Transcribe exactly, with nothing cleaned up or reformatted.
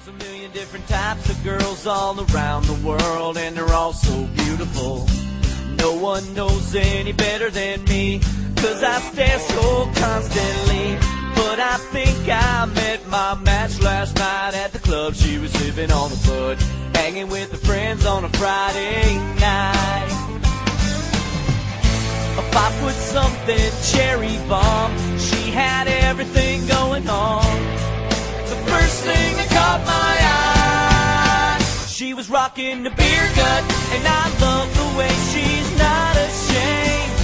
a million different types of girls all around the world, and they're all so beautiful. No one knows any better than me, 'cause I stare so constantly. But I think I met my match last night at the club. She was sipping on the bud, hanging with her friends on a Friday night. A five foot something cherry bomb, she had everything going on. The first thing that caught my eye, she was rocking the beer gut, and I love the way she's not ashamed